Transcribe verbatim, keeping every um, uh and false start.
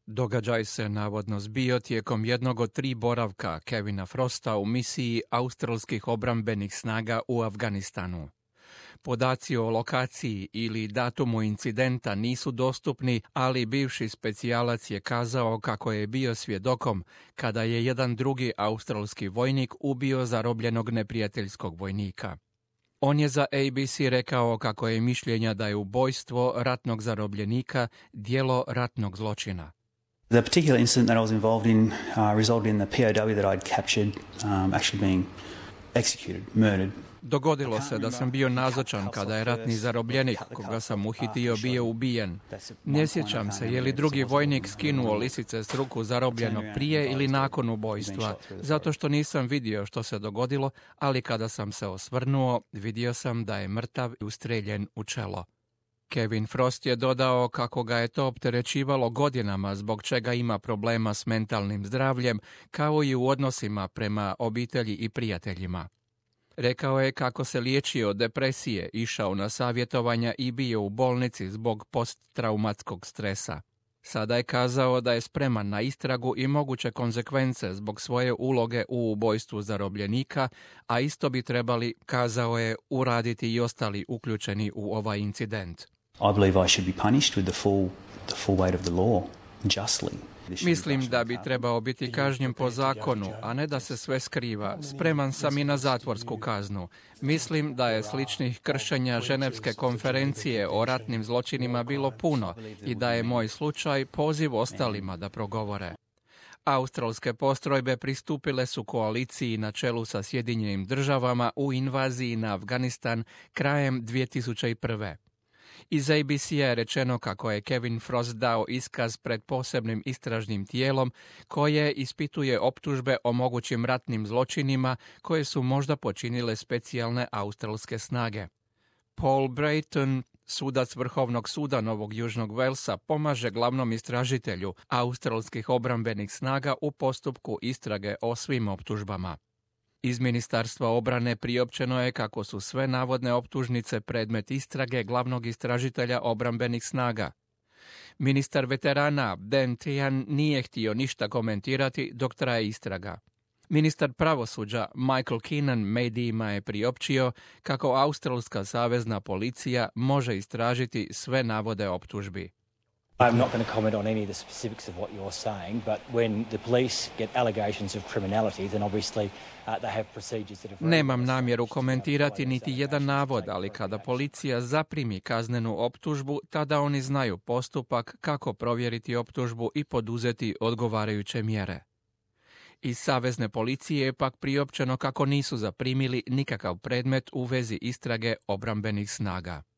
Događaj se navodno zbio tijekom jednog od tri boravka Kevina Frosta u misiji australskih obrambenih snaga u Afganistanu. Podaci o lokaciji ili datumu incidenta nisu dostupni, ali bivši specijalac je kazao kako je bio svjedokom kada je jedan drugi australski vojnik ubio zarobljenog neprijateljskog vojnika. On je za A B C rekao kako je mišljenja da je ubojstvo ratnog zarobljenika djelo ratnog zločina. The particular incident that I was involved in uh, resulted in the P O W that I'd captured um, actually being executed, murdered. Dogodilo se da sam bio nazočan kada je ratni zarobljenik, koga sam uhitio, bio ubijen. Ne sjećam se je li drugi vojnik skinuo lisice s ruku zarobljenog prije ili nakon ubojstva, zato što nisam vidio što se dogodilo, ali kada sam se osvrnuo, vidio sam da je mrtav i ustreljen u čelo. Kevin Frost je dodao kako ga je to opterećivalo godinama, zbog čega ima problema s mentalnim zdravljem, kao i u odnosima prema obitelji i prijateljima. Rekao je kako se liječio od depresije, išao na savjetovanja i bio u bolnici zbog posttraumatskog stresa. Sada je kazao da je spreman na istragu i moguće konzekvence zbog svoje uloge u ubojstvu zarobljenika, a isto bi trebali, kazao je, uraditi i ostali uključeni u ovaj incident. I believe I should be punished with the full, the full weight of the law, justly. Mislim da bi trebao biti kažnjen po zakonu, a ne da se sve skriva. Spreman sam i na zatvorsku kaznu. Mislim da je sličnih kršenja Ženevske konferencije o ratnim zločinima bilo puno i da je moj slučaj poziv ostalima da progovore. Australske postrojbe pristupile su koaliciji na čelu sa Sjedinjenim državama u invaziji na Afganistan krajem dvije tisuće prve. Iz A B C-a je rečeno kako je Kevin Frost dao iskaz pred posebnim istražnim tijelom koje ispituje optužbe o mogućim ratnim zločinima koje su možda počinile specijalne australske snage. Paul Brayton, sudac Vrhovnog suda Novog Južnog Walesa, pomaže glavnom istražitelju australskih obrambenih snaga u postupku istrage o svim optužbama. Iz Ministarstva obrane priopćeno je kako su sve navodne optužnice predmet istrage glavnog istražitelja obrambenih snaga. Ministar veterana Dan Tehan nije htio ništa komentirati dok traje istraga. Ministar pravosuđa Michael Keenan medijima je priopćio kako australska savezna policija može istražiti sve navode optužbi. I'm not going to comment on any of the specifics of what you're saying, but when the police get allegations of criminality, then obviously uh, they have procedures that have... Nemam namjeru komentirati niti jedan navod, ali kada policija zaprimi kaznenu optužbu, tada oni znaju postupak kako provjeriti optužbu i poduzeti odgovarajuće mjere. Iz savezne policije je pak priopćeno kako nisu zaprimili nikakav predmet u vezi istrage obrambenih snaga.